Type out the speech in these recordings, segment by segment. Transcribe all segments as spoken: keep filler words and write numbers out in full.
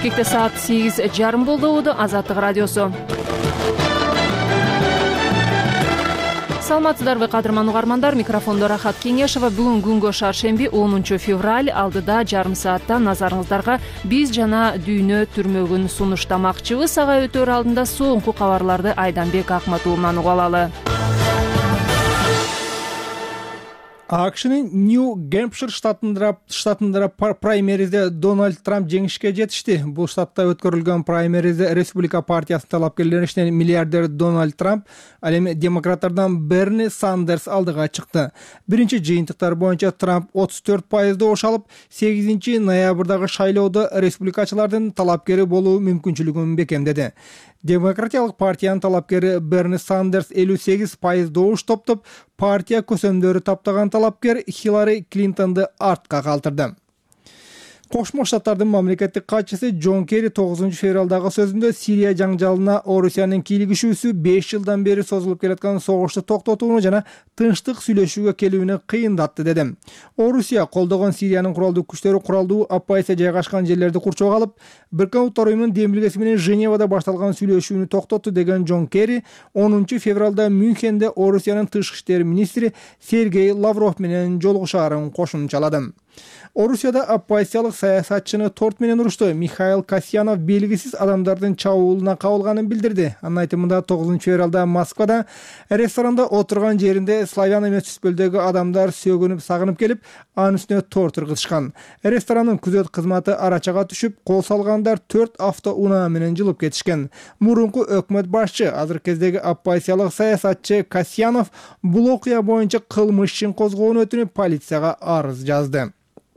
Бишкекте саат сегиз жарым болду. Азаттык радиосу. Саламатсыздарбы кадырман угармандар, микрофондо Рахат Кеңешова. Бүгүн күнгө шаршемби онунчу февраль, алдыда жарым саатта назарыңыздарга биз жана дүйнө түрмөгүн сунуштамакчыбыз. Ага өтөр алдында соңку кабарларды Айданбек Акматуулунан угуп алалы. АКШнын Нью-Гэмпшир штатында штатында праймеризде Дональд Трамп жеңишке жетишти. Бул штатта өткөрүлгөн праймеризде Республика партиясынын талапкерлеринин ичинен миллиардер Дональд Трамп, ал эми демократтардан Берни Сандерс алдыга чыкты. Биринчи жыйынтыктар боюнча Трамп отуз төрт пайызды ош алып, сегизинчи ноябрдагы шайлоодо республикачылардын талапкери болуу мүмкүнчүлүгүн бекемдеди. Демократиялык партиянын талапкери Берни Сандерс элүү сегиз пайыз добуш топтоп, партия көсөмдөрү таптаган талапкер Хиллари Клинтонду артка калтырды. Кошмо Штаттардын мамлекеттик катчысы Джон Керри тогузунчу февралдагы сөзүндө Сирия жаңжалына Орусиянын кийлигишүүсү беш жылдан бери созулуп келаткан согушту токтотууну жана тынчтык сүйлөшүүгө келүүнү кыйындатты деди. Орусия колдогон Сириянын куралдуу күчтөрү куралдуу оппозиция жайгашкан жерлерди курчоого алып, Бириккен Улуттар уюмунун демилгеси менен Женевада башталган сүйлөшүүнү токтотту деген Джон Керри онунчу февралда Мюнхенде Орусиянын тышкы иштер министри Сергей Лавров менен жолугушаарын кошумчалады. Орусияда оппозициялык саясатчыны торт менен урушту. Михаил Касьянов белгисиз адамдардын чабуулуна кабылганын билдирди. Анын айтымында тогузунчу февралда Москвада ресторанда отурган жеринде славян эмес түспөлдөгү адамдар сөгүнүп сагынып келип, анын үстүнө торт ыргытышкан. Ресторанын күзөт кызматы арачага түшүп, кол салгандар төрт автоунаа менен жылып кетишкен. Мурунку өкмөт башчы, азыркы кездеги оппозициялык саясатчы Касьянов бул окуя боюнча кылмыш ишин козгоонун өтүнүп полицияга арыз жазды.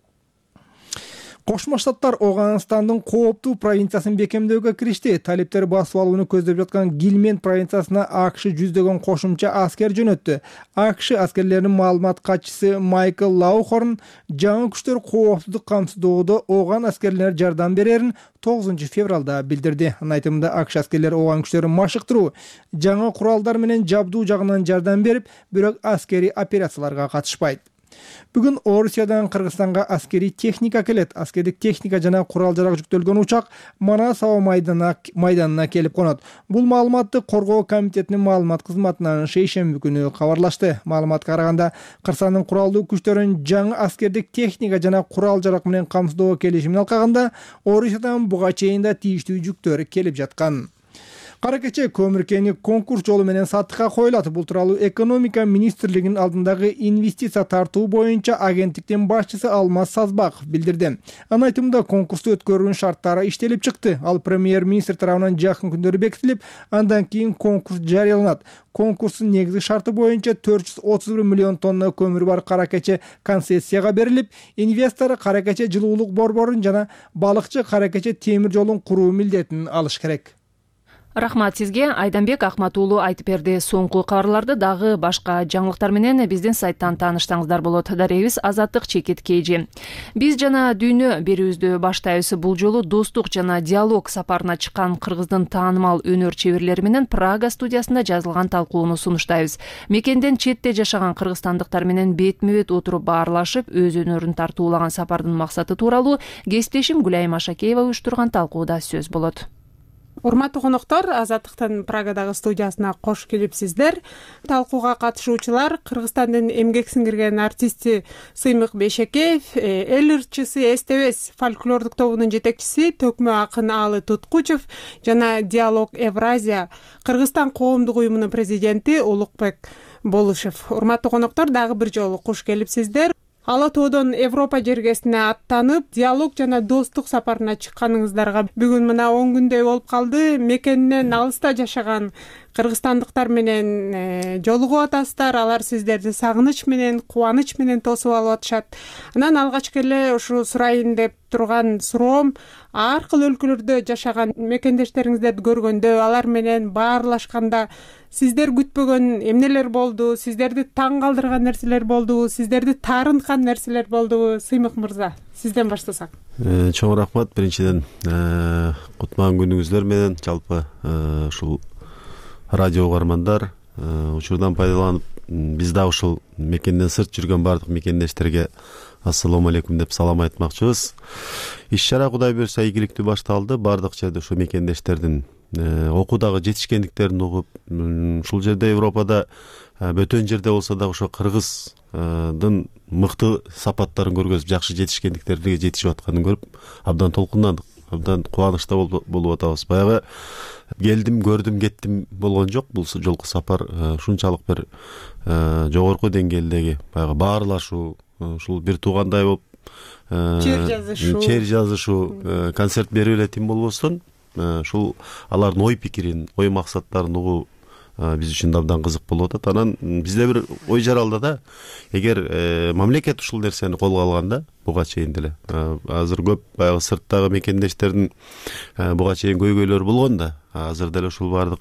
Кошмо Штаттар Афганистандын кооптуу провинциясын бекемдөөгө киришти. Талиптер басып алууну көздөп жаткан Гилмент провинциясына АКШ жүздөгөн кошумча аскер жөнөттү. АКШ аскерлеринин маалымат катчысы Майкл Лаухорн жаңы күчтөр кооптуздук камсыздоодо Афган аскерлерине жардам берерин тогузунчу февралда билдирди. Анын айтымында АКШ аскерлери Афган күчтөрүн машыктыруу, жаңы куралдар менен жабдуу жагынан жардам берип, бирок аскерий операцияларга катышпайт. Бүгүн Орусиядан Кыргызстанга аскерий техника келет. Аскердик техника жана курал-жарак жүктөлгөн учак Манас аба майданына келип конот. Бул маалыматты Коргоо комитетинин маалымат кызматынан шейшемби күнү кабарлашты. Маалыматка караганда, Кыргызстандын куралдуу күчтөрүн жаңы аскердик техника жана курал-жарак менен камсыздоого келишимин алкаганда, Орусиядан буга чейин да тийиштүү жүктөр келип жаткан. Кара кече көмүркени конкурс жолу менен сатыкка коюлат. Бул тууралуу экономика министрлигинин алдындагы инвестиция тартуу боюнча агенттиктин башчысы Алмаз Сазбаков билдирди. Анын айтымында конкурсту өткөрүүнүн шарттары иштелип чыкты. Ал премьер-министр тарабынан жакын күндөрү бекитилип, андан кийин конкурс жарыяланат. Конкурстун негизги шарты боюнча төрт жүз отуз бир миллион тонна көмүрү бар кара кече концессияга берилип, инвестор кара кече жылуулук борборун жана балыкчы кара кече темир жолун куруу милдетин алыш керек. Рахмат сизге. Айданбек Акматуулу айтып берди. Соңку кабарларды дагы башка жаңылыктар менен биздин сайттан тааныштаңыздар болот. Дарегибиз Азаттык Чекит Кейжи. Биз жана дүйнө берүүбүздү баштайбыз. Бул жолу достук жана диалог сапарына чыккан кыргыздын таанымал өнөр чеберлери менен Прага студиясында жазылган талкууну сунуштайбыз. Мекенден четте жашаган кыргызстандыктар менен бетме-бет отуруп баарлашып, өз өнөрүн тартуулаган сапардын максаты тууралуу кесиптешим Гүлайым Ашакеева уюштурган талкууда сөз болот. Урматтуу коноктор, Азаттыктын Прагадагы студиясына кош келипсиздер. Талкууга катышуучулар Кыргызстандын эмгек сиңирген артисти Сыймык Бейшекеев, эл ырчысы Эстебес фольклордук тобунун жетекчиси Төкмө акын Аалы Туткучев жана Диалог Евразия Кыргызстан коомдук уюмунун президенти Улукбек Болушев. Урматтуу коноктор, дагы бир жолу кош келипсиздер. Ала тоодон Европа жергесине аттанып, диалог жана достук сапарына чыкканыңыздарга бүгүн мына он күндөй болуп калды. Мекенинен алыста жашаган кыргызстандыктар менен жолугуп атасыздар. Алар сиздерди сагыныч менен, кубаныч менен тосуп алып атышат. Анан алгачкы эле ушу сурайын деп турган суроом, ар кыл өлкөлөрдө жашаган мекендештериңиздерди көргөндө, алар менен баарлашканда сиздер күтпөгөн эмнелер болду, сиздерди таң калтырган нерселер болду, сиздерди таарынткан нерселер болду? Сыймык мырза, сизден баштасак. Чоң рахмат. Биринчиден кутман күнүңүздөр менен жалпы ушул радио угармандар учурдан пайдаланып, биз да ушул мекенден сырт жүргөн бардык мекендештерге ассалому алейкум деп салам айтмакчыбыз. Иш чара Кудай буйрса ийгиликтүү башталды. Бардык жерде ушу мекендештердин окуудагы жетишкендиктерин угуп, ушул жерде Европада бөтөн жерде болсо дагы ошо кыргыздын мыкты сапаттарын көргөзүп, жакшы жетишкендиктерге жетишип атканын көрүп, абдан толкундандык, абдан кубанычта болуп атабыз. Баягы келдим, көрдүм, кеттим болгон жок. Бул жолку сапар ушунчалык бир жогорку деңгээлдеги баягы баарлашуу, ушул бир туугандай болуп чер жазышуу, чер жазышуу, концерт берип эле тим болбостон, ушул алардын ой пикирин, ой максаттарын угуу биз үчүн абдан кызык болуп атат. Анан бизде бир ой жаралды да, эгер мамлекет ушул нерсени колго алганда, буга чейин деле азыр көп баягы сырттагы мекендештердин буга чейин көйгөйлөрү болгон да, азыр деле ушул бардык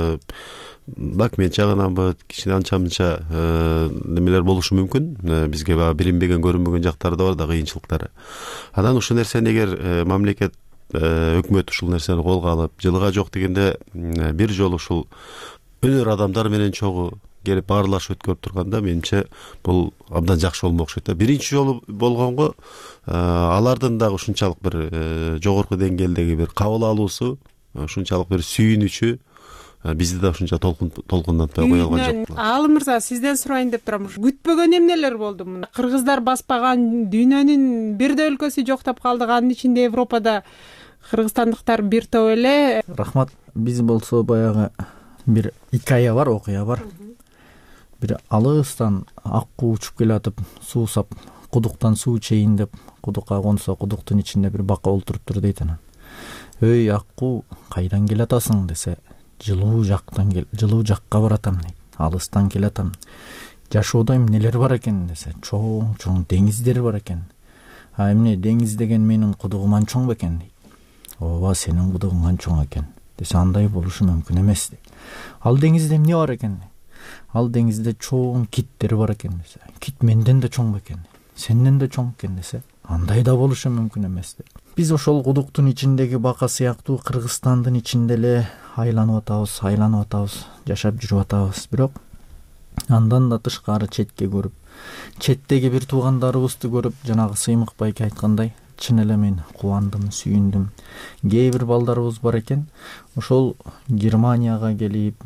документ жагынанбы, кичине анча мынча немелер болушу мүмкүн. Бизге баягы билинбеген, көрүнбөгөн жактары да бар да, кыйынчылыктары. Анан ушул нерсени эгер мамлекет, өкмөт ушул нерсени колго алып, жылга жок дегенде бир жолу ушул өнөр адамдар менен чогуу келип баарлашып өткөрүп турганда, менимче бул абдан жакшы болмок окшойт да. Биринчи жолу болгонго алардын дагы ушунчалык бир жогорку деңгээлдеги бир кабыл алуусу, ушунчалык бир сүйүнүчү бизди да ушунча толкундатпай кое алган жок. Аалым мырза, сизден сурайын деп турам. Күтпөгөн эмнелер болду? Мына кыргыздар баспаган дүйнөнүн бир да өлкөсү жоктоп калдык, анын ичинде Европада кыргызстандыктар бир топ эле. Рахмат. Биз болсо баягы бир икая бар, окуя бар. Бир алыстан аккуу учуп келатып, суу сап, кудуктан суу чейин деп, кудукка консо, кудуктун ичинде бир бака олтуруптур дейт. Анан өй аккуу, кайдан келатасың десе, жылуу жактан кел, жылуу жакка баратам дейт. Алыстан келатам. Жашоодо эмнелер бар экен десе, чоң-чоң деңиздер бар экен. А эмне деңиз деген менин кудугум анчоң бекен дейт. Ооба, сенин кудугуң анчоң экен десе, андай болушу мүмкүн эмес дейт. Ал деңизде эмне бар экен? Ал деңизде чоң киттер бар экен десе, кит менден да чоң бекен, сенден да чоң экен десе, андай да болушу мүмкүн эмес дейт. Биз ошол кудуктун ичиндеги бака сыяктуу Кыргызстандын ичинде эле айланып атабыз, айланып атабыз, жашап жүрүп атабыз. Бирок андан да тышкары четке көрүп, четтеги бир туугандарыбызды көрүп, жанагы Сыймык байке айткандай, чын эле мен кубандым, сүйүндүм. Кээ бир балдарыбыз бар экен, ошол Германияга келип,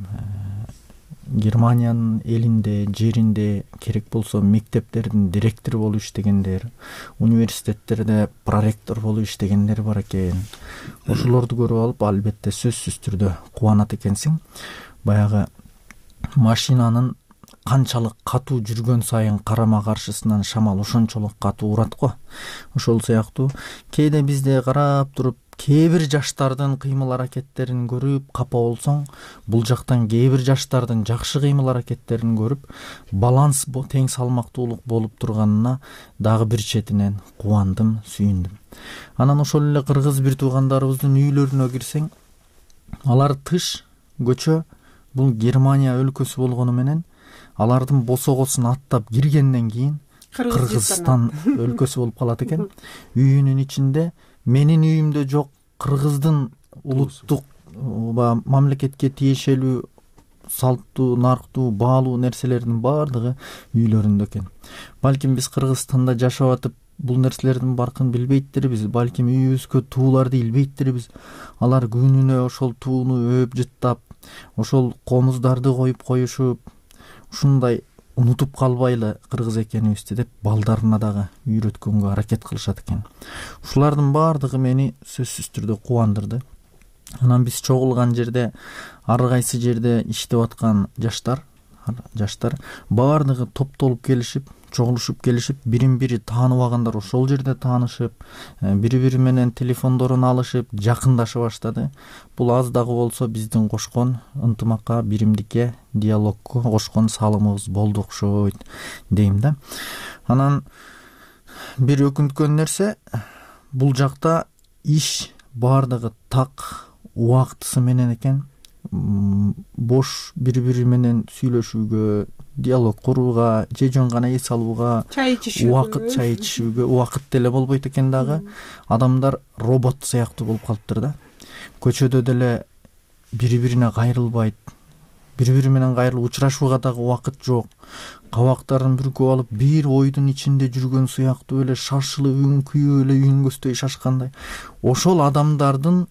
Германиянын элинде, жеринде керек болсо мектептердин директору болуп иштегендер, университеттерде проректор болуп иштегендер бар экен. Ошолорду көрүп алып, албетте сөзсүз түрдө кубанат экенсиң. Баягы машинанын канчалык катуу жүргөн сайын карама каршысынан шамал ошончолук катуу урат го. Ошол сыяктуу кээде бизде карап туруп, кээ бир жаштардын кыймыл аракеттерин көрүп капа болсоң, бул жактан кээ бир жаштардын жакшы кыймыл аракеттерин көрүп, баланс тең салмактуулук болуп турганына дагы бир четинен кубандым, сүйүндүм. Анан ошол эле кыргыз бир туугандарыбыздын үйлөрүнө кирсең, алар тыш, көчө, бул Германия өлкөсү болгону менен алардын босогосун аттап киргенден кийин Кыргызстан өлкөсү болуп калат экен. Үйүнүн ичинде менин үйүмдө жок кыргыздын улуттук мамлекетке тиешелүү салттуу, нарктуу, баалуу нерселердин баардыгы үйлөрүндө экен. Балким биз Кыргызстанда жашап атып, бул нерселердин баркын билбейттирбиз, балким үйүбүзгө тууларды илбейттирбиз. Алар күнүнө ошол тууну өөп жыттап, ошол комуздарды коюп коюшуп, ушундай унутуп калбайлы кыргыз экенибизди деп балдарына дагы үйрөткөнгө аракет кылышат экен. Ушулардын баардыгы мени сөзсүз түрдө кубандырды. Анан биз чогулган жерде, ар кайсы жерде иштеп аткан жаштар, жаштар баардыгы топтолуп келишип, чогулушуп келишип, бирин-бири тааныбагандар ошол жерде таанышып, бири-бири менен телефондорун алышып, жакындашып баштады. Бул аз дагы болсо биздин кошкон ынтымакка, биримдикке, диалогко кошкон салымыбыз болду окшойт дейм да. Анан бир өкүнткөн нерсе, бул жакта иш баардыгы так убактысы менен экен. Бош бири-бири менен сүйлөшүүгө, диалог курууга, же жөн гана эс алууга, чай ичишүүгө, убакыт чай ичишүүгө убакыт деле болбойт экен дагы. Адамдар робот сыяктуу болуп калыптыр да. Көчөдө деле бири-бирине кайрылбайт, бири бири менен кайрылып учурашууга дагы убакыт жок. Кабактарын бүркүп алып бир ойдун ичинде жүргөн сыяктуу эле шашылып үңкүйүп эле үйүнгөстөй шашкандай. Ошол адамдардын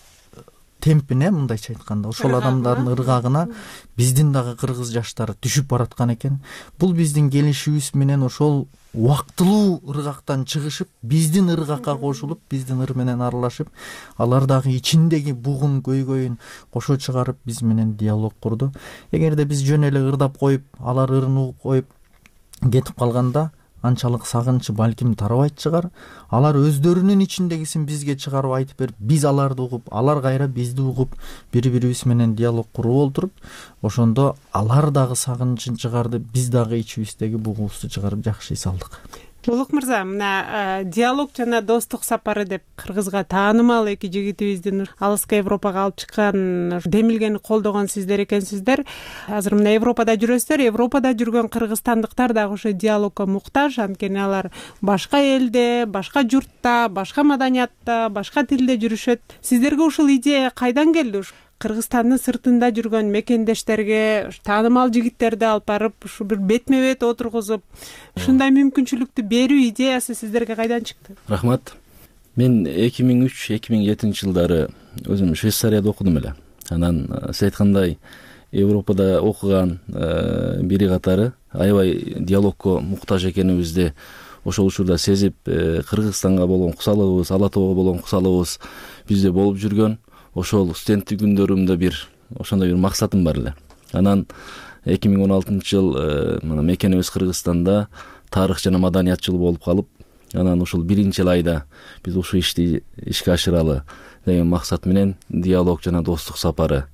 темпине, мындайча айтканда, ошол адамдардын ыргагына биздин дагы кыргыз жаштары түшүп бараткан экен. Бул биздин келишибиз менен ошол убактылуу ыргактан чыгышып, биздин ыргакка кошулуп, биздин ыр менен аралашып, алар дагы ичиндеги бугун көйгөйүн кошо чыгарып биз менен диалог курду. Эгерде биз жөн эле ырдап коюп, алар ырын угуп коюп кетип калганда анчалык сагынчы балким тарабайт чыгар. Алар өздөрүнүн ичиндегисин бизге чыгарып айтып берип, биз аларды угуп, алар кайра бизди угуп, бири-бирибиз менен диалог куруп олтуруп, ошондо алар дагы сагынычын чыгарды, биз дагы ичибиздеги бугубузду чыгарып жакшый салдык. Улук мырза, мына диалог жана достук сапары деп кыргызга таанымал эки жигитибиздин алыска Европага алып чыккан демилгени колдогон сиздер экенсиздер. Азыр мына Европада жүрөсүздөр. Европада жүргөн кыргызстандыктар дагы ошо диалогко муктаж, анткени алар башка элде, башка журтта, башка маданиятта, башка тилде жүрүшөт. Сиздерге ушул идея кайдан келди? Кыргызстандын сыртында жүргөн мекендештерге таанымал жигиттерди алып барып, ушу бир бетме-бет отургузуп, ушундай мүмкүнчүлүктү берүү идеясы сиздерге кайдан чыкты? Рахмат. Мен эки миң үч эки миң жетинчи жылдары өзүм Швейцарияда окудум эле. Анан сиз айткандай Европада окуган бири катары аябай диалогко муктаж экенибизди ошол учурда сезип, Кыргызстанга болгон кусалыгыбыз, Ала Тоого болгон кусалыгыбыз бизде болуп жүргөн. Ошол студенттик күндөрүмдө бир ошондой бир максатым бар эле. Анан эки миң он алтынчы жыл мына мекенибиз Кыргызстанда тарых жана маданият жылы болуп калып, анан ушул биринчи айда биз ушул ишти ишке ашыралы деген максат менен диалог жана достук сапары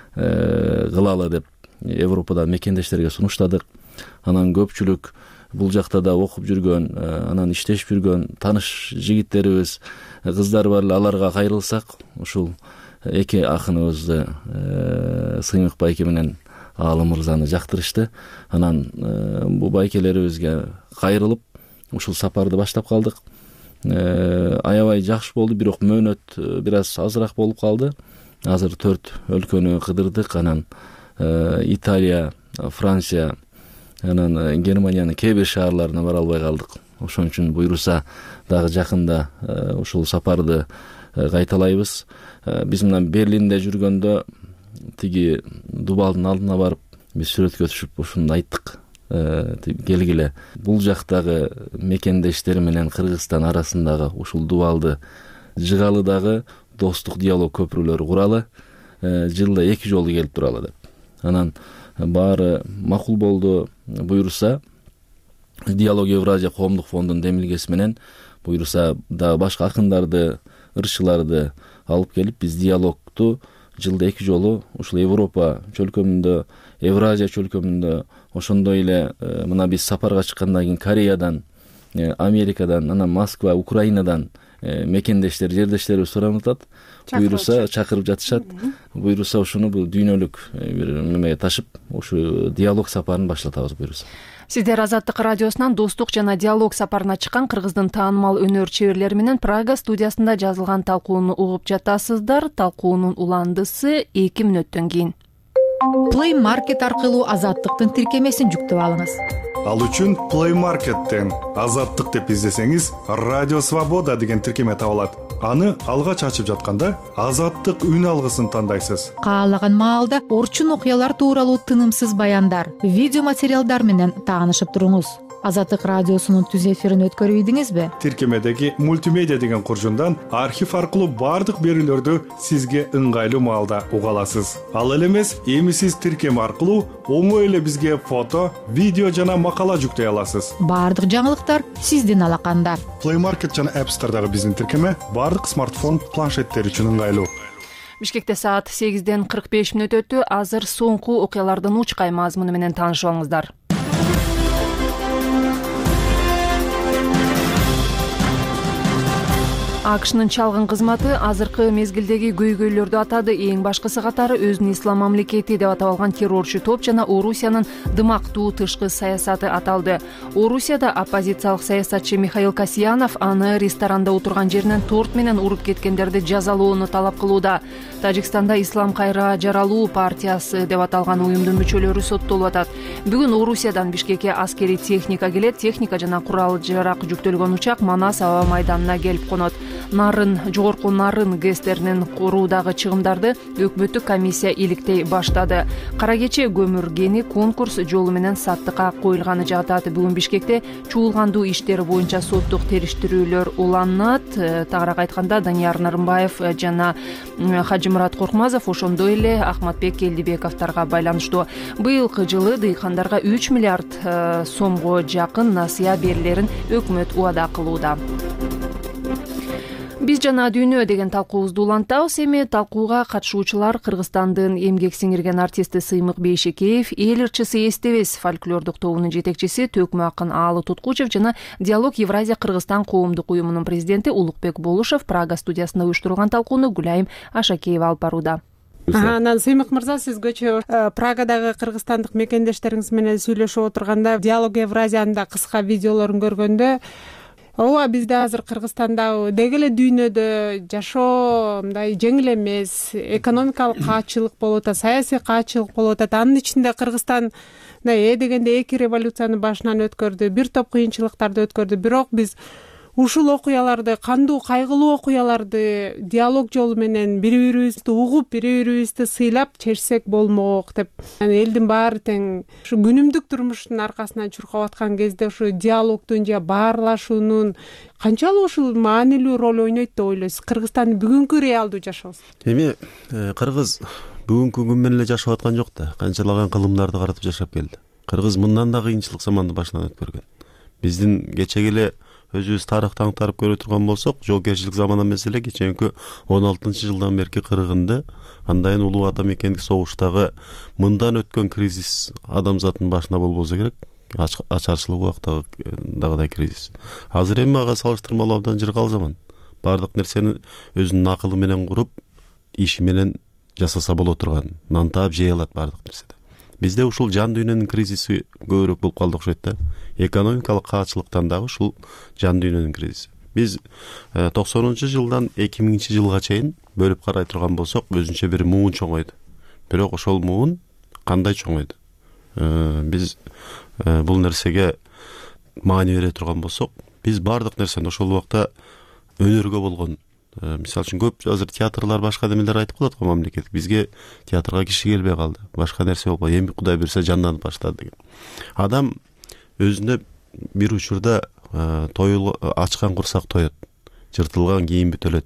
кылалы деп Европада мекендештерге сунуштадык. Анан көпчүлүк бул жакта да окуп жүргөн, анан иштешип жүргөн таныш жигиттерибиз, кыздар бар эле, аларга кайрылсак, ушул эки акыныбызды Сыймык байке менен Аалым мырзаны жактырышты. Анан бул байкелерибизге кайрылып ушул сапарды баштап калдык. Аябай жакшы болду, бирок мөөнөт бир аз азыраак болуп калды. Азыр төрт өлкөнү кыдырдык. Анан Италия, Франция, анан Германиянын кээ бир шаарларына бара албай калдык. Ошон үчүн буйруса дагы жакында ушул сапарды кайталайбыз. Биз мына Берлинде жүргөндө тиги дубалдын алдына барып биз сүрөткө түшүп ушуну айттык. Келгиле бул жактагы мекендештер менен Кыргызстан арасындагы ушул дубалды жыгалы дагы достук диалог көпүрөлөрү куралы. Жылда эки жолу келип туралы деп. Анан баары макул болду. Буйруса Диалог Евразия коомдук фондунун демилгеси менен буйруса дагы башка акындарды, ырчыларды алып келип биз диалогту жылда эки жолу ушул Европа чөлкөмүндө, Евразия чөлкөмүндө, ошондой эле мына биз сапарга чыккандан кийин Кореядан, Америкадан, анан Москва, Украинадан мекендештер, жердештерибиз суранып атат. Буйруса чакырып жатышат. Буйруса ушуну бул дүйнөлүк бир немеге ташып, ушу диалог сапарын баштатабыз буйруса. Сиздер Азаттык радиосунан достук жана диалог сапарына чыккан кыргыздын таанымал өнөр чеберлери менен Прага студиясында жазылган талкууну угуп жатасыздар. Талкуунун уландысы эки мүнөттөн кийин. Play Market аркылуу Азаттыктын тиркемесин жүктөп алыңыз. Ал үчүн Play Market'тен Азаттык деп издесеңиз, Радио Свобода деген тиркеме табылат. Аны алгач ачып жатканда Азаттык үн алгысын тандайсыз. Каалаган маалда орчун окуялар тууралуу тынымсыз баяндар, видео материалдар менен таанышып туруңуз. Азаттык радиосунун түз эфирин өткөрүп ийдиңизби? Тиркемедеги мультимедиа деген куржундан архив аркылуу бардык берүүлөрдү сизге ыңгайлуу маалда уга аласыз. Ал эле эмес, эми сиз тиркеме аркылуу оңой эле бизге фото, видео жана макала жүктөй аласыз. Бардык жаңылыктар сиздин алаканда. Play Market жана App Store'дагы биздин тиркеме бардык смартфон, планшеттер үчүн ыңгайлуу. Бишкекте саат сегизден кырк беш мүнөт өттү. Азыр соңку окуялардын учкай мазмуну менен таанышып алыңыздар. акшнын чалгын кызматы азыркы мезгилдеги көйгөйлөрдү атады. Эң башкысы катары өзүн ислам мамлекети деп атап алган террорчу топ жана Орусиянын дымактуу тышкы саясаты аталды. Орусияда оппозициялык саясатчы Михаил Касьянов аны ресторанда отурган жеринен торт менен уруп кеткендерди жазалоону талап кылууда. Тажикстанда Ислам кайра жаралуу партиясы деп аталган уюмдун мүчөлөрү соттолуп атат. Бүгүн Орусиядан Бишкекке аскерий техника келет. Техника жана курал жарак жүктөлгөн учак Манас аба майданына келип конот. Нарын, жогорку Нарын гэстеринин куруудагы чыгымдарды өкмөттүк комиссия иликтей баштады. Кара кече көмүр кени конкурс жолу менен саттыкка коюлганы жатат. Бүгүн Бишкекте чуулгандуу иштери боюнча соттук териштирүүлөр уланат. Тагыраак айтканда Данияр Нарымбаев жана Хажымурат Коркмазов, ошондой эле Ахматбек Келдибековторго байланыштуу. Быйылкы жылы дыйкандарга үч миллиард сомго жакын насыя берилерин өкмөт убада кылууда. Биз жана дүйнө деген талкуубузду улантабыз. Эми талкууга катышуучулар Кыргызстандын эмгек сиңирген артисти Сыймык Бейшекеев, эл ырчысы Эстебес фольклордук тобунун жетекчиси Төкмө акын Аалы Туткучев жана Диалог Евразия Кыргызстан коомдук уюмунун президенти Улукбек Болушев Прага студиясында уюштурган талкууну Гүлайым Ашакеева алып барууда. Анан Сыймык мырза, сизгечө Прагадагы кыргызстандык мекендештериңиз менен сүйлөшүп отурганда Диалог Евразиянын да кыска видеолорун көргөндө ооба бизде азыр Кыргызстанда деги эле дүйнөдө жашоо мындай жеңил эмес, экономикалык каатчылык болуп атат, саясий каатчылык болуп атат. Анын ичинде Кыргызстан э дегенде эки революцияны башынан өткөрдү, бир топ кыйынчылыктарды өткөрдү. Бирок биз ушул окуяларды, кандуу кайгылуу окуяларды диалог жолу менен бири-бирибизди угуп, бири-бирибизди сыйлап чечсек болмок деп. Элдин баары тең ушу күнүмдүк турмуштун аркасынан чуркап аткан кезде ушу диалогдун же баарлашуунун канчалык ушул маанилүү роль ойнойт деп ойлойсуз Кыргызстандын бүгүнкү реалдуу жашоосу? Эми кыргыз бүгүнкү күн менен эле жашап аткан жок да, канчалаган кылымдарды каратып жашап келди. Кыргыз мындан да кыйынчылык заманды башынан өткөргөн. Биздин кечеги эле өзүбүз тарыхты аңтарып көрө турган болсок, жоокерчилик заман эмес эле кечээки он алтынчы жылдан берки кыргынды андайын улуу ата мекендик согуштагы мындан өткөн кризис адамзаттын башына болбосо керек. Ачарчылык убактагыдай кризис. Азыр эми ага салыштырмалуу абдан жыргал заман. Бардык нерсени өзүнүн акылы менен куруп, иши менен жасаса боло турган, нантаап жей алат бардык нерседе. Бизде ушул жан дүйнөнүн кризиси көбүрөөк болуп калды окшойт да. Экономикалык каатчылыктан дагы ушул жан дүйнөнүн кризиси. Биз токсонунчу жылдан эки миңинчи жылга чейин бөлүп карай турган болсок, өзүнчө бир муун чоңойду. Бирок ошол муун кандай чоңойду? Биз бул нерсеге маани бере турган болсок, биз бардык нерсени ошол убакта өнөргө болгон, мисалы үчүн көп азыр театрлар башка демелер айтып калат го мамлекет. Бизге театрга киши келбей калды. Башка нерсе болбой, эми Кудай берсе жанданып баштады деген. Адам өзүнө бир учурда тоюл ачкан курсак тоет, жыртылган кийим бүтөлөт.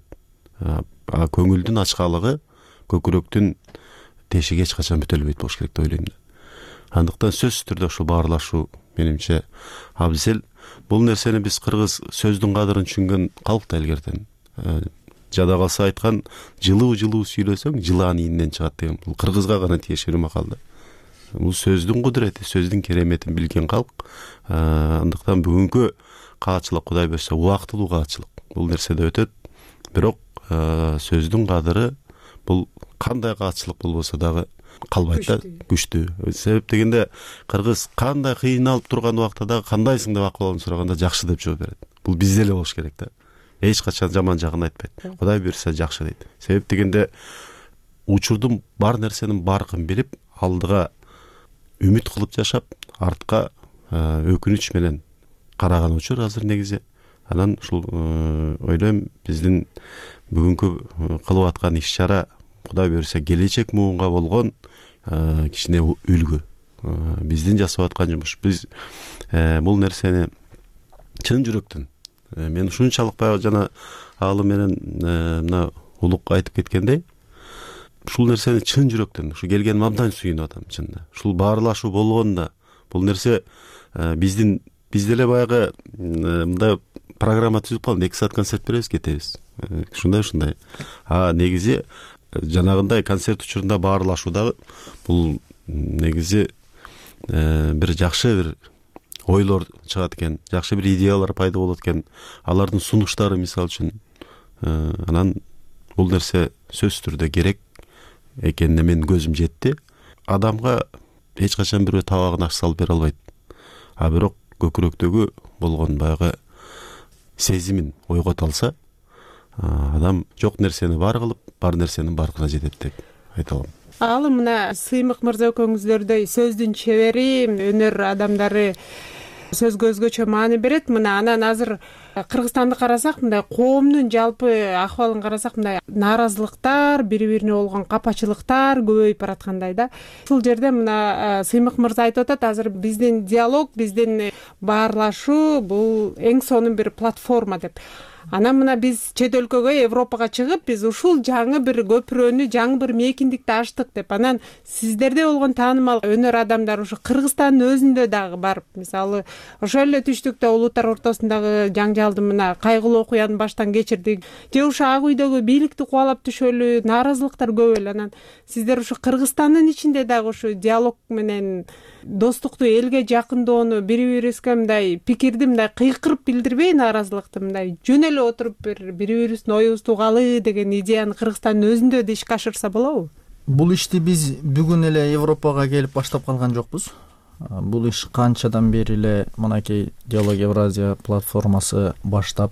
А көңүлдүн ачкалыгы көкүрөктүн тешиги эч качан бүтөлбөйт болуш керек деп ойлойм да. Андыктан сөзсүз түрдө ушул баарлашуу менимче абзел. Бул нерсени биз кыргыз сөздүн кадырын түшүнгөн калк да илгертен. Жада калса айткан, жылуу-жылуу сүйлөсөң, жылаан ийинен чыгат деген. Бул кыргызга гана тиешелүү макал да. Бул сөздүн кудурети, сөздүн кереметин билген калк. Андыктан бүгүнкү каатчылык Кудай берсе убактылуу каатчылык. Бул нерседе өтөт. Бирок сөздүн кадыры бул кандай каатчылык болбосо дагы калбайт да, күчтүү. Себеп дегенде кыргыз кандай кыйналып турган убакта дагы кандайсың деп акыбалын сураганда жакшы деп жооп берет. Бул бизде эле болуш керек да. Эч качан жаман жагын айтпайт. Кудай берсе жакшы дейт. Себеп дегенде учурдун бар нерсенин баркын билип, алдыга үмүт кылып жашап, артка өкүнүч менен караган учур азыр негизи. Анан ушул ойлойм, биздин бүгүнкү кылып аткан иш-чара Кудай берсе келечек муунга болгон кичине үлгү. Биздин жасап аткан жумуш. Биз бул нерсени чын жүрөктөн, мен ушунчалык баягы жана Аалы менен мына Улук айтып кеткендей, ушул нерсени чын жүрөктөн, ушу келгениме абдан сүйүнүп атам чынында. Ушул баарлашуу болгонда бул нерсе биздин бизде эле баягы мындай программа түзүп калды, эки саат концерт беребиз, кетебиз. Ушундай ушундай. А негизи жанагындай концерт учурунда баарлашуу дагы бул негизи бир жакшы бир ойлор чыгат экен, жакшы бир идеялар пайда болот экен. Алардын сунуштары мисалы үчүн анан бул нерсе сөзсүз түрдө керек экенине менин көзүм жетти. Адамга эч качан бирөө табагын аш салып бере албайт, а бирок көкүрөктөгү болгон баягы сезимин ойгото алса, адам жок нерсени бар кылып, бар нерсенин баркына жетет деп айта алам. Ал мына Сыймык мырза экөөңүздөрдөй сөздүн чебери, өнөр адамдары сөзгө өзгөчө маани берет. Мына анан азыр Кыргызстанды карасак, мындай коомдун жалпы акыбалын карасак, мындай нааразылыктар, бири-бирине болгон капачылыктар көбөйүп бараткандай да. Ушул жерде мына Сыймык мырза айтып атат, азыр биздин диалог, биздин баарлашуу бул эң сонун бир платформа деп. Анан мына биз чет өлкөгө, Европага чыгып, биз ушул жаңы бир көпүрөнү, жаңы бир мейкиндикти ачтык деп. Анан сиздерде болгон таанымал өнөр адамдар ушу Кыргызстандын өзүндө дагы барып, мисалы, ошол эле түштүктө улуттар ортосундагы жаңжалды мына кайгылуу окуяны баштан кечирдик, же ушу Ак үйдөгү бийликти кубалап түшөлү, нааразылыктар көп эле. Анан сиздер ушу Кыргызстандын ичинде дагы ушу диалог менен достукту, элге жакындоону, бири-бирибизге мындай пикирди мындай кыйкырып билдирбей, нааразылыкты мындай жөн эле отуруп бир бири-бирибиздин оюбузду угалы деген идеяны Кыргызстандын өзүндө да ишке ашырса болобу? Бул ишти биз бүгүн эле Европага келип баштап калган жокпуз. Бул иш канчадан бери эле мынакей Диалог Евразия платформасы баштап,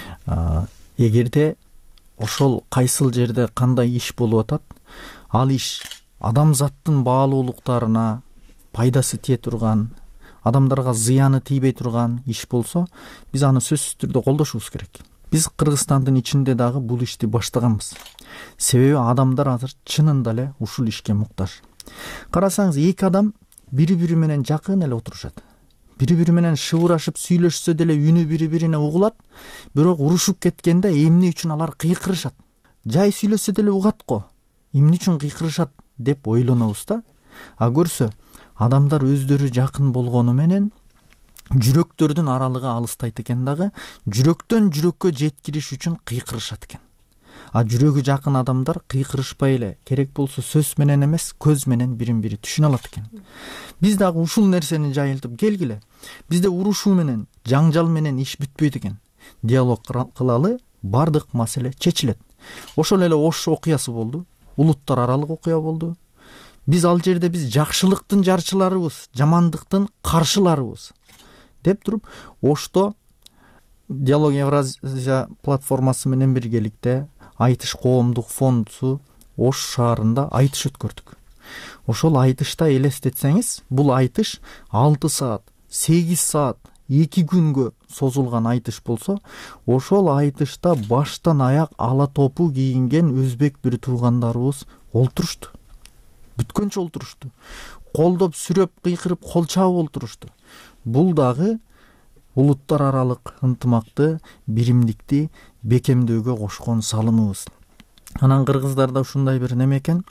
эгерде ошол кайсыл жерде кандай иш болуп атат, ал иш адамзаттын баалуулуктарына пайдасы тие турган, адамдарга зыяны тийбей турган иш болсо, биз аны сөзсүз түрдө колдошубуз керек. Биз Кыргызстандын ичинде дагы бул ишти баштаганбыз. Себеби адамдар азыр чынында эле ушул ишке муктаж. Карасаңыз, эки адам бири-бири менен жакын эле отурушат. Бири-бири менен шыбырашып сүйлөшсө деле үнү бири-бирине угулат, бирок урушуп кеткенде эмне үчүн алар кыйкырышат? Жай сүйлөшсө деле угат го. Эмне үчүн кыйкырышат деп ойлонобуз да. А көрсө, адамдар өздөрү жакын болгону менен жүрөктөрдүн аралыгы алыстайт экен дагы, жүрөктөн жүрөккө жеткириш үчүн кыйкырышат экен. А жүрөгү жакын адамдар кыйкырышпай эле, керек болсо сөз менен эмес, көз менен бирин-бири түшүнө алат экен. Биз дагы ушул нерсени жайылтып келгиле. Бизде урушуу менен, жаңжал менен иш бүтпөйт экен. Диалог кылалы, бардык маселе чечилет. Ошол эле Ош окуясы болду, улуттар аралык окуя болду. Биз ал жерде биз жакшылыктын жарчыларыбыз, жамандыктын каршыларыбыз деп туруп, Ошто Диалог Евразия платформасы менен биргеликте Айтыш коомдук фонду Ош шаарында айтыш өткөрдүк. Ошол айтышта элестетсеңиз, бул айтыш алты саат, сегиз саат, эки күнгө созулган айтыш болсо, ошол айтышта баштан аяк ала топу кийинген өзбек бир туугандарыбыз олтурушту. Бүткөнчө олтурушту. Колдоп, сүрөп, кыйкырып, кол чабып олтурушту. Бул дагы улуттар аралык ынтымакты, биримдикти бекемдөөгө кошкон салымыбыз. Анан кыргыздарда ушундай бир неме экен.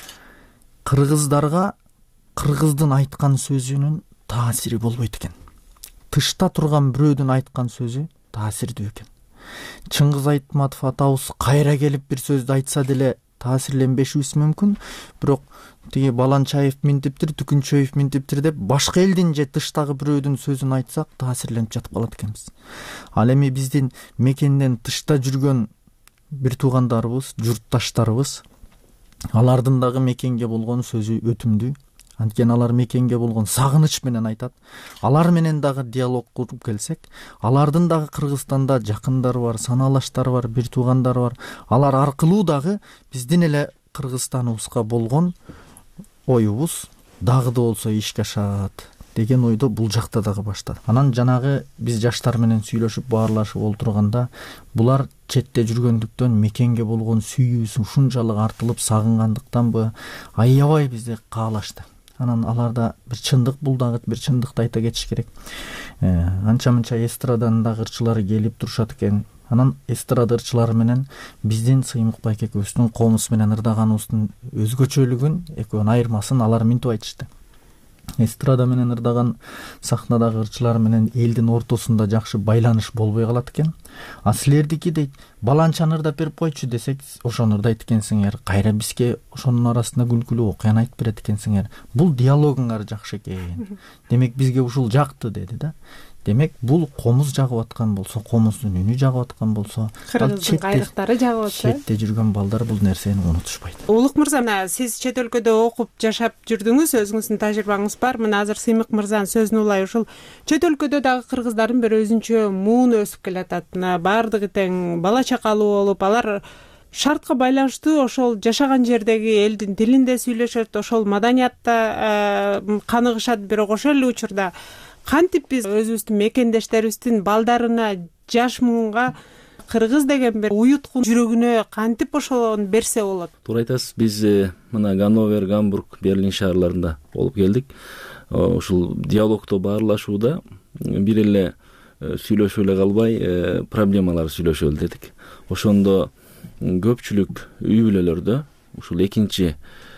Кыргыздарга кыргыздын айткан сөзүнүн таасири болбойт экен. Тышта турган бирөөдүн айткан сөзү таасирдүү экен. Чыңгыз Айтматов атабыз кайра келип бир сөздү айтса деле таасирленбешибиз мүмкүн, бирок тиги Баланчаев минтиптир, Түкүнчөев минтиптир деп башка элдин же тыштагы бирөөдүн сөзүн айтсак таасирленип жатып калат экенбиз. Ал эми биздин мекенден тышта жүргөн бир туугандарыбыз, журтташтарыбыз, алардын дагы мекенге болгон сөзү өтүмдүү. Анткени алар мекенге болгон сагыныч менен айтат. Алар менен дагы диалог куруп келсек, алардын дагы Кыргызстанда жакындары бар, санаалаштары бар, бир туугандары бар. Алар аркылуу дагы биздин эле Кыргызстаныбызга болгон оюбуз дагы да болсо ишке ашат деген ойдо бул жакта дагы баштады. Анан жанагы биз жаштар менен сүйлөшүп, баарлашып олтурганда, булар четте жүргөндүктөн мекенге болгон сүйүүсү ушунчалык артылып сагынгандыктанбы, аябай бизди каалашты. Анан аларда бир чындык, бул дагы бир чындыкты айта кетиш керек. Анча-мынча эстраданын дагы ырчылары келип турушат экен. Анан эстрада ырчылары менен биздин Сыймык байкебиздин комуз менен ырдаганыбыздын өзгөчөлүгүн, экөөнүн айырмасын алар минтип айтышты. Эстрада менен ырдаган сахнадагы ырчылар менен элдин ортосунда жакшы байланыш болбой калат экен. А силердики дейт, баланчаны ырдап берип койчу десек, ошону ырдайт экенсиңер, кайра бизге ошонун арасында күлкүлүү окуяны айтып берет экенсиңер. Бул диалогуңар жакшы экен. Демек бизге ушул жакты деди да. демек бул комуз жагып аткан болсо, комуздун үнү жагып аткан болсо, кыргыздын кайрыктары жагып атса, четте жүргөн балдар бул нерсени унутушпайт. Улук мырза, мына сиз чет өлкөдө окуп жашап жүрдүңүз, өзүңүздүн тажрыйбаңыз бар. Мына азыр Сыймык мырзанын сөзүн улай, ушул чет өлкөдө дагы кыргыздардын бир өзүнчө муун өсүп келатат. Мына баардыгы тең бала чакалуу болуп, алар шартка байланыштуу ошол жашаган жердеги элдин тилинде сүйлөшөт, ошол маданиятта каныгышат. Бирок ошол эле учурда кантип биз өзүбүздүн мекендештерибиздин балдарына, жаш муунга кыргыз деген бир уюткун жүрөгүнө кантип ошону берсе болот? Туура айтасыз. Биз мына Ганновер, Гамбург, Берлин шаарларында болуп келдик. Ушул диалогдо баарлашууда бир эле сүйлөшүп эле калбай, проблемаларды сүйлөшөлү дедик. Ошондо көпчүлүк үй бүлөлөрдө ушул экинчи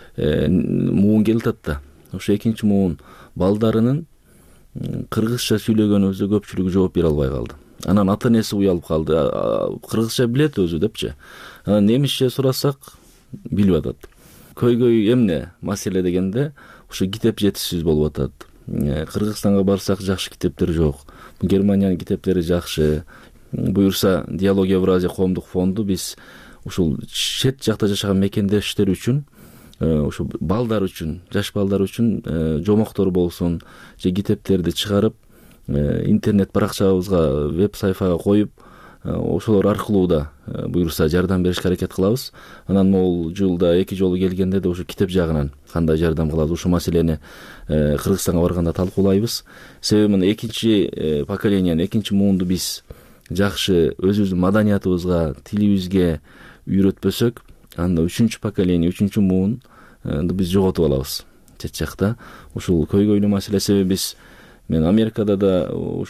муун келип атат да. Ошо экинчи муун балдарынын кыргызча сүйлөгөнүбүздө көпчүлүгү жооп бере албай калды. Анан ата энеси уялып калды. Кыргызча билет өзү депчи. Анан немисче сурасак билбей атат. Көйгөй эмне маселе дегенде ошо китеп жетишсиз болуп атат. Кыргызстанга барсак жакшы китептер жок. Германиянын китептери жакшы. Буюрса Диалог Евразия коомдук фонду биз ушул чет жакта жашаган мекендештер үчүн, ошо балдар үчүн, жаш балдар үчүн жомоктор болсун, же китептерди чыгарып, интернет баракчабызга, веб сайфага коюп, ошолор аркылуу да буюрса жардам беришке аракет кылабыз. Анан могул жылда эки жолу келгенде да ошо китеп жагынан кандай жардам кылабыз, ушул маселени Кыргызстанга барганда талкуулайбыз. Себеби мына экинчи поколенияны, экинчи муунду биз жакшы өзүбүздүн маданиятыбызга, тилибизге үйрөтпөсөк, анда үчүнчү поколение, үчүнчү муунду биз жоготуп алабыз чет жакта. Ушул көйгөйлүү маселе. Себеби биз мен Америкада да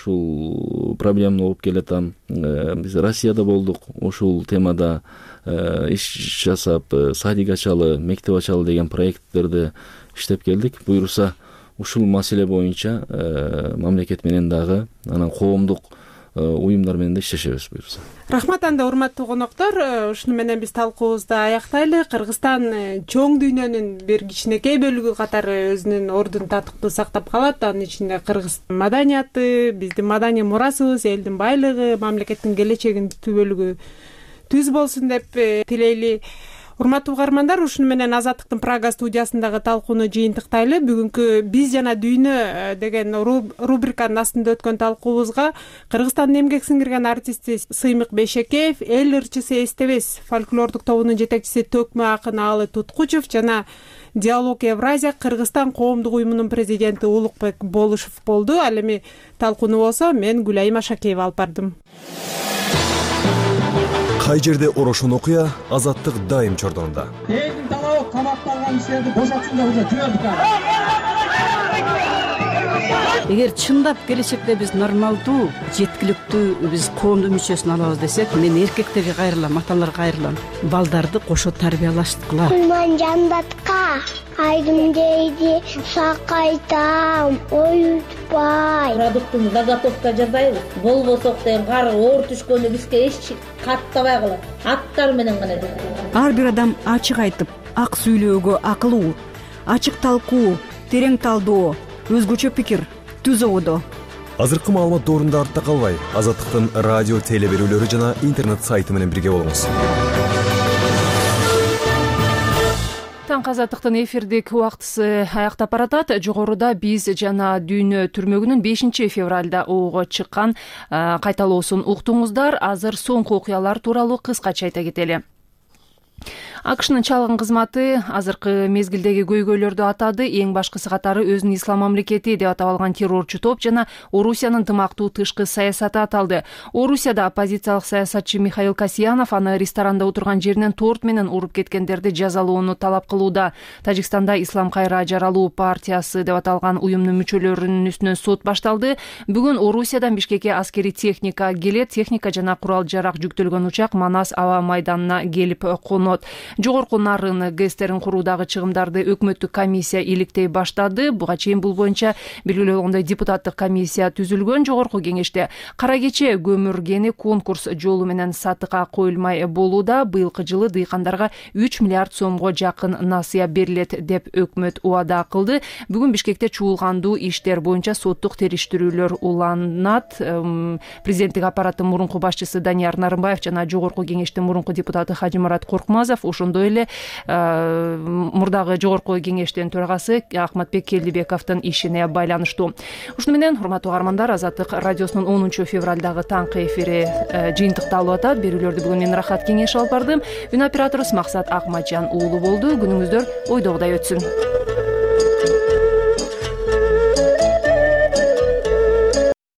ушул проблеманы болуп келатам. Биз Россияда болдук, ушул темада иш жасап, садик ачалы, мектеп ачалы деген проекттерди иштеп келдик. Буюрса ушул маселе боюнча мамлекет менен дагы, анан коомдук уюмдар менен да иштешебиз буюрса. Рахмат. Анда урматтуу коноктор, ушуну менен биз талкуубузду аяктайлы. Кыргызстан чоң дүйнөнүн бир кичинекей бөлүгү катары өзүнүн ордун татыктуу сактап калат. Анын ичинде кыргыз маданияты, биздин маданий мурасыбыз, элдин байлыгы, мамлекеттин келечегинин түбөлүгү түз болсун деп тилейли. Урматтуу угармандар, ушуну менен Азаттыктын Прага студиясындагы талкууну жыйынтыктайлы. Бүгүнкү «Биз жана дүйнө» деген рубриканын астында өткөн талкуубузга Кыргызстандын эмгек сиңирген артисти Сыймык Бейшекеев, эл ырчысы Эстебес фольклордук тобунун жетекчиси Төкмө акын Аалы Туткучев жана Диалог Евразия Кыргызстан коомдук уюмунун президенти Улукбек Болушев болду. Ал эми талкууну болсо мен Гүлайым Ашакеева алып бардым. Кай жерде орошон окуя, Азаттык дайым чордонунда. Элдин талабы камакталган кишилерди бошотсун деп уже жибердик. Эгер чындап келечекте биз нормалдуу, жеткиликтүү биз коомдун мүчөсүн алабыз десек, мен эркектерге кайрылам, аталарга кайрылам. Балдарды кошо тарбиялаштыкыла. Кулман жандатка айдым дейди, сакайтам, оютпай. Продуктун заготовка жасайбыз. Болбосок деген кар оор түшкөндө бизге эч каттабай калат. Аттар менен гана. Ар бир адам ачык айтып, ак сүйлөөгө акылуу, ачык талкуу, терең талдоо, өзгөчө пикир түз ободо. Азыркы маалымат доорунда артта калбай, Азаттыктын радио теле берүүлөрү жана интернет сайты менен бирге болуңуз. Таңкы Азаттыктын эфирдик убактысы аяктап баратат. Жогоруда «Биз жана дүйнө» түрмөгүнүн бешинчи февралда оого чыккан кайталоосун уктуңуздар. Азыр соңку окуялар тууралуу кыскача айта кетели. АКШнын чалгын кызматы азыркы мезгилдеги көйгөйлөрдү атады. Эң башкысы катары өзүн ислам мамлекети деп атап алган террорчу топ жана Орусиянын тымактуу тышкы саясаты аталды. Орусияда оппозициялык саясатчы Михаил Касьянов аны ресторанда отурган жеринен торт менен уруп кеткендерди жазалоону талап кылууда. Тажикстанда Ислам кайра жаралуу партиясы деп аталган уюмдун мүчөлөрүнүн үстүнөн сот башталды. Бүгүн Орусиядан Бишкекке аскери техника келет. Техника жана курал жарак жүктөлгөн учак Манас аба майданына келип конот. жогорку нарын гэстерин куруудагы чыгымдарды өкмөттүк комиссия иликтей баштады. Буга чейин бул боюнча белгилүү болгондой депутаттык комиссия түзүлгөн. Жогорку кеңеште кара кече көмүр кени конкурс жолу менен сатыкка коюлмай болууда. Быйылкы жылы дыйкандарга үч миллиард сомго жакын насыя берилет деп өкмөт убада кылды. Бүгүн Бишкекте чуулгандуу иштер боюнча соттук териштирүүлөр уланат. Президенттик аппараттын мурунку башчысы Данияр Нарымбаев жана жогорку кеңештин мурунку депутаты Хажимурат Коркмазов, ошондой эле мурдагы жогорку кеңештин төрагасы Ахматбек Келдибековдун ишине байланыштуу. Ушуну менен, урматтуу каармандар, Азаттык радиосунун онунчу февралдагы таңкы эфири жыйынтыкталып атат. Берүүлөрдү бүгүн мен Рахат Кеңеш алып бардым. Үн операторубуз Максат Акматжан уулу болду. Күнүңүздөр ойдогудай өтсүн.